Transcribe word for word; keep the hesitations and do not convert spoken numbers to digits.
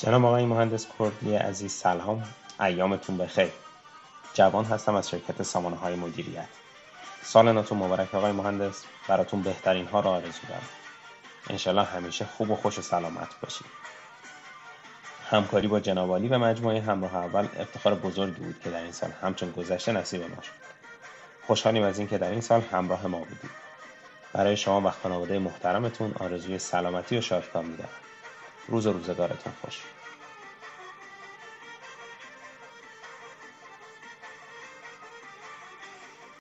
جناب آقای مهندس کردی عزیز سلام، ایامتون بخیر. جوان هستم از شرکت سامانه های مدیریت. سال نوتون مبارک آقای مهندس، براتون بهترین ها را آرزو دارم. انشالله همیشه خوب و خوش و سلامت باشید. همکاری با جناب عالی و مجموعه همراه اول افتخار بزرگی بود که در این سال همچون گذشته نصیب ما شد. خوشحالیم از اینکه در این سال همراه ما بودید. برای شما و خانواده محترمتون آرزوی سلامتی و شادکامی دارم. روز و روزگارتون خوش.